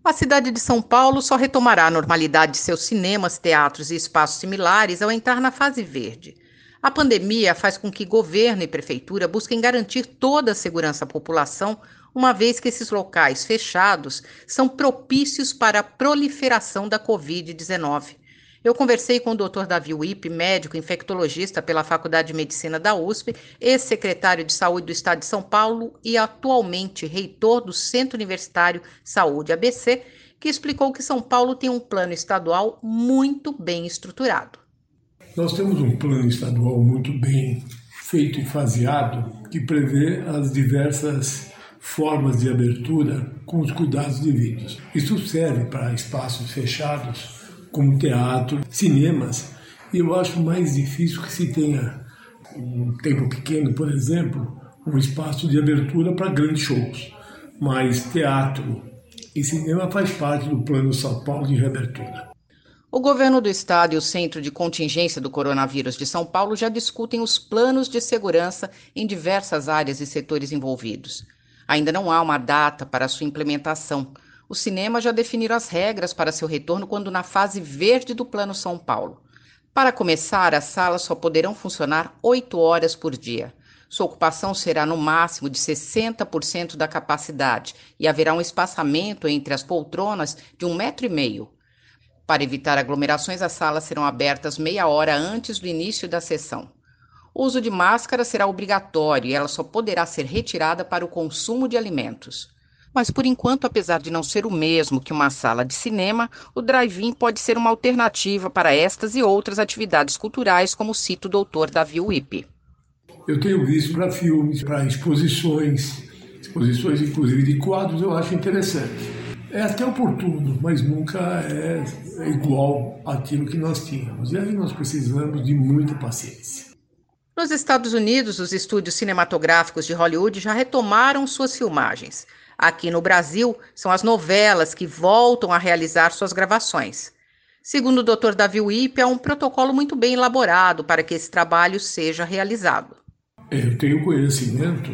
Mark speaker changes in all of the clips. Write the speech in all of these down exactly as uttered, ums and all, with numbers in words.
Speaker 1: A cidade de São Paulo só retomará a normalidade de seus cinemas, teatros e espaços similares ao entrar na fase verde. A pandemia faz com que governo e prefeitura busquem garantir toda a segurança à população, uma vez que esses locais fechados são propícios para a proliferação da covid dezenove. Eu conversei com o doutor Davi Wippe, médico infectologista pela Faculdade de Medicina da U S P, ex-secretário de Saúde do Estado de São Paulo e atualmente reitor do Centro Universitário Saúde A B C, que explicou que São Paulo tem um plano estadual muito bem estruturado.
Speaker 2: Nós temos um plano estadual muito bem feito e faseado que prevê as diversas formas de abertura com os cuidados devidos. Isso serve para espaços fechados, como teatro, cinemas, e eu acho mais difícil que se tenha um tempo pequeno, por exemplo, um espaço de abertura para grandes shows. Mas teatro e cinema faz parte do Plano São Paulo de reabertura.
Speaker 1: O governo do estado e o Centro de Contingência do Coronavírus de São Paulo já discutem os planos de segurança em diversas áreas e setores envolvidos. Ainda não há uma data para sua implementação. Os cinemas já definiram as regras para seu retorno quando na fase verde do Plano São Paulo. Para começar, as salas só poderão funcionar oito horas por dia. Sua ocupação será no máximo de sessenta por cento da capacidade e haverá um espaçamento entre as poltronas de um metro e meio. Para evitar aglomerações, as salas serão abertas meia hora antes do início da sessão. O uso de máscara será obrigatório e ela só poderá ser retirada para o consumo de alimentos. Mas, por enquanto, apesar de não ser o mesmo que uma sala de cinema, o drive-in pode ser uma alternativa para estas e outras atividades culturais, como cita o doutor Davi Wippe.
Speaker 2: Eu tenho visto para filmes, para exposições, exposições inclusive de quadros, eu acho interessante. É até oportuno, mas nunca é igual àquilo que nós tínhamos. E aí nós precisamos de muita paciência.
Speaker 1: Nos Estados Unidos, os estúdios cinematográficos de Hollywood já retomaram suas filmagens. Aqui no Brasil, são as novelas que voltam a realizar suas gravações. Segundo o doutor Davi Wippe, é um protocolo muito bem elaborado para que esse trabalho seja realizado.
Speaker 2: Eu tenho conhecimento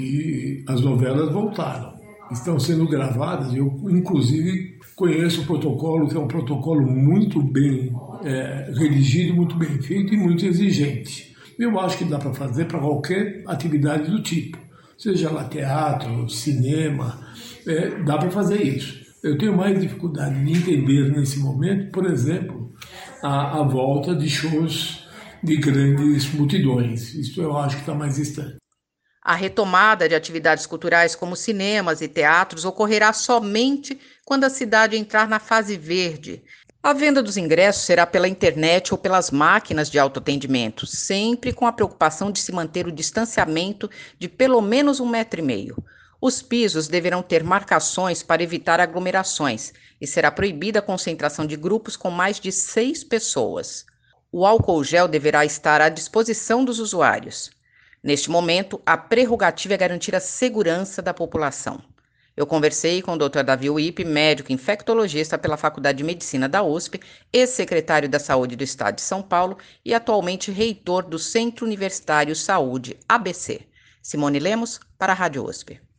Speaker 2: que as novelas voltaram, estão sendo gravadas. Eu, inclusive, conheço o protocolo, que é um protocolo muito bem é, redigido, muito bem feito e muito exigente. Eu acho que dá para fazer para qualquer atividade do tipo. Seja lá teatro, cinema, é, dá para fazer isso. Eu tenho mais dificuldade de entender nesse momento, por exemplo, a, a volta de shows de grandes multidões. Isso eu acho que está mais distante.
Speaker 1: A retomada de atividades culturais como cinemas e teatros ocorrerá somente quando a cidade entrar na fase verde. A venda dos ingressos será pela internet ou pelas máquinas de autoatendimento, sempre com a preocupação de se manter o distanciamento de pelo menos um metro e meio. Os pisos deverão ter marcações para evitar aglomerações e será proibida a concentração de grupos com mais de seis pessoas. O álcool gel deverá estar à disposição dos usuários. Neste momento, a prerrogativa é garantir a segurança da população. Eu conversei com o doutor Davi Wippe, médico infectologista pela Faculdade de Medicina da U S P, ex-secretário da Saúde do Estado de São Paulo e atualmente reitor do Centro Universitário Saúde A B C. Simone Lemos, para a Rádio U S P.